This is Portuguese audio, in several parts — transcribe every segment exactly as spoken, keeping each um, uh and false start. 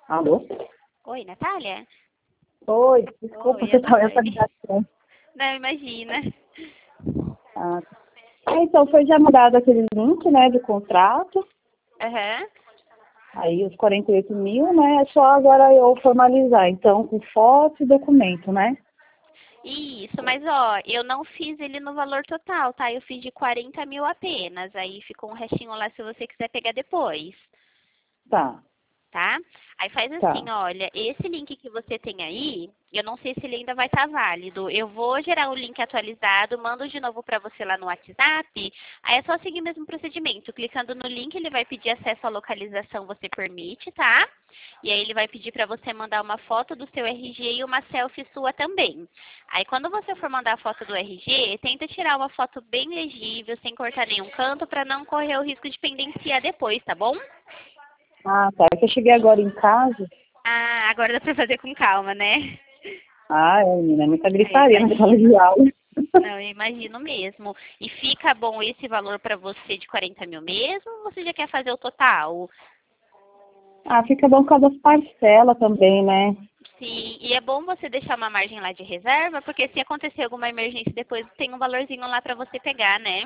Alô? Oi, Natália? Oi, desculpa, Oi, você estava oi. essa ligação. Não, imagina. Ah, é, então foi já mudado aquele link, né, do contrato. Aham. Aí os quarenta e oito mil, né? É só agora eu formalizar, então, com foto e documento, né? Isso, mas ó, eu não fiz ele no valor total, tá? Eu fiz de quarenta mil apenas. Aí ficou um restinho lá se você quiser pegar depois. Tá, Tá? Aí faz tá. assim, olha, esse link que você tem aí, eu não sei se ele ainda vai estar válido. Eu vou gerar o link atualizado, mando de novo para você lá no WhatsApp. Aí é só seguir o mesmo procedimento. Clicando no link, ele vai pedir acesso à localização, você permite, tá? E aí ele vai pedir para você mandar uma foto do seu R G e uma selfie sua também. Aí quando você for mandar a foto do R G, tenta tirar uma foto bem legível, sem cortar nenhum canto, para não correr o risco de pendenciar depois, tá bom? Ah, tá. É que eu cheguei agora em casa. Ah, agora dá pra fazer com calma, né? Ah, é, menina, é muita Ah, eu gritaria na sala imagino. de aula. Não, eu imagino mesmo. E fica bom esse valor pra você de quarenta mil mesmo ou você já quer fazer o total? Ah, fica bom por causa das parcelas também, né? Sim, e é bom você deixar uma margem lá de reserva, porque se acontecer alguma emergência depois tem um valorzinho lá pra você pegar, né?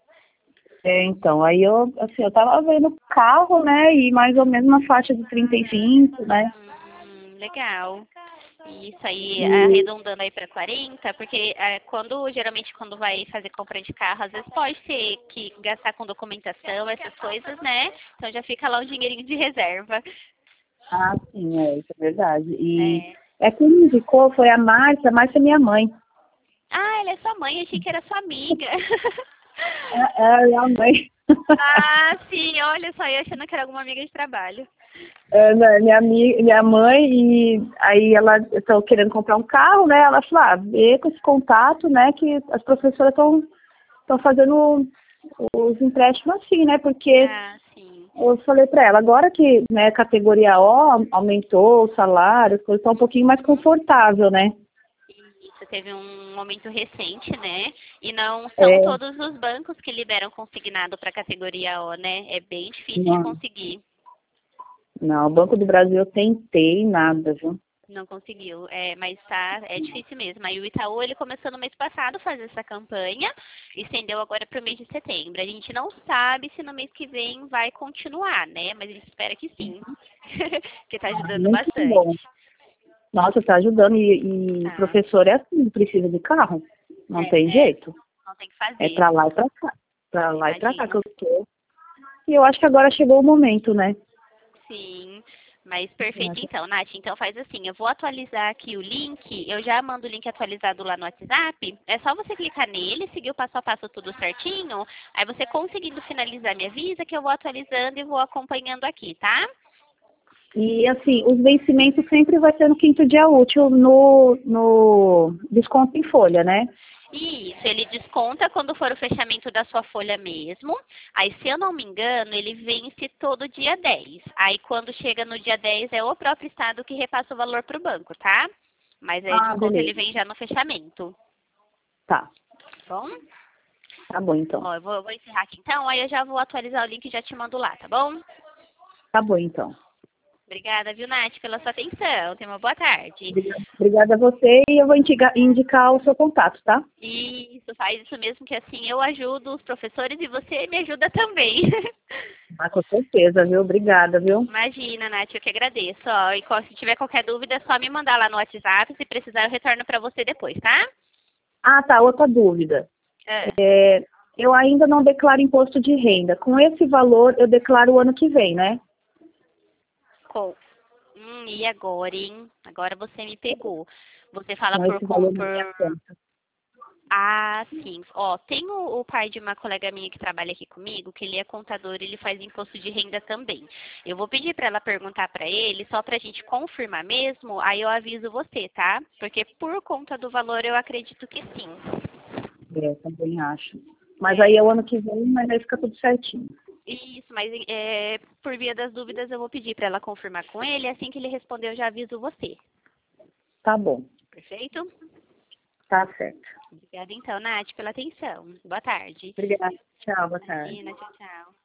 É, então, aí eu, assim, eu tava vendo carro, né, e mais ou menos na faixa de trinta e cinco, né? Hum, legal. Isso aí, E, arredondando aí para quarenta, porque é, quando, geralmente, quando vai fazer compra de carro, às vezes pode ter que gastar com documentação, essas coisas, né? Então já fica lá um dinheirinho de reserva. ah, sim, é, isso é verdade. E É. é quem me indicou foi a Márcia, a Márcia é minha mãe. Ah, ela é sua mãe, achei que era sua amiga. É, é a minha mãe. Ah, sim, olha só, eu achando que era alguma amiga de trabalho. É, né, minha, ami- minha mãe, e aí ela estão querendo comprar um carro, né? Ela falou, ah, vê com esse contato, né, que as professoras estão estão fazendo os empréstimos assim, né? Porque Ah, sim. eu falei para ela, agora que, né, categoria O aumentou o salário, as coisas estão um pouquinho mais confortável, né? Isso teve um momento recente, né? E não são É, todos os bancos que liberam consignado para categoria O, né? É bem difícil de não, conseguir. não, o Banco do Brasil eu tentei nada, viu? Não conseguiu, é, mas tá, é difícil mesmo. Aí o Itaú, ele começou no mês passado a fazer essa campanha e estendeu agora para o mês de setembro. A gente não sabe se no mês que vem vai continuar, né? Mas a gente espera que sim, que tá ajudando Muito bom. bastante. Nossa, tá ajudando. E, e Tá. professor é assim, precisa de carro. Não É, tem né? jeito. Não tem que É fazer, pra lá e pra cá. Pra lá e pra cá que imagino. eu tô. E eu acho que agora chegou o momento, né? Sim, mas perfeito então, Nath. Então faz assim, eu vou atualizar aqui o link, eu já mando o link atualizado lá no WhatsApp. É só você clicar nele, seguir o passo a passo tudo certinho. Aí você conseguindo finalizar, me avisa que eu vou atualizando e vou acompanhando aqui, tá? E assim, os vencimentos sempre vai ser no quinto dia útil no, no desconto em folha, né? Isso, ele desconta quando for o fechamento da sua folha mesmo. Aí, se eu não me engano, ele vence todo dia dez. Aí, quando chega no dia dez, é o próprio estado que repassa o valor para o banco, tá? Mas aí, o Ah, desconto ele beleza. vem já no fechamento. Tá. Tá bom? Tá bom então. Ó, eu vou, eu vou encerrar aqui então, aí eu já vou atualizar o link e já te mando lá, tá bom? Tá bom então. Obrigada, viu, Nath, pela sua atenção. Tenha uma boa tarde. Obrigada, obrigada a você e eu vou indicar, indicar o seu contato, tá? Isso, faz isso mesmo, que assim eu ajudo os professores e você me ajuda também. Ah, com certeza, viu? Obrigada, viu? Imagina, Nath, eu que agradeço. Ó, e qual- se tiver qualquer dúvida, é só me mandar lá no WhatsApp. Se precisar, eu retorno para você depois, tá? Ah, tá. Outra dúvida. É. É, eu ainda não declaro imposto de renda. Com esse valor, eu declaro o ano que vem, né? Com... Hum, e agora, hein? Agora você me pegou. Você fala Com por, esse com- valor na minha por conta. Ah, sim. Ó, tem o, o pai de uma colega minha que trabalha aqui comigo, que ele é contador, ele faz imposto de renda também. Eu vou pedir para ela perguntar para ele, só para a gente confirmar mesmo, aí eu aviso você, tá? Porque por conta do valor eu acredito que sim. É, eu também acho. Mas aí É, é o ano que vem, mas aí fica tudo certinho. isso, mas é, por via das dúvidas eu vou pedir para ela confirmar com ele, assim que ele responder eu já aviso você. Tá bom. Perfeito? Tá certo. Obrigada então, Nath, pela atenção. Boa tarde. Obrigada. Tchau, boa tarde. Imagina, tchau, tchau.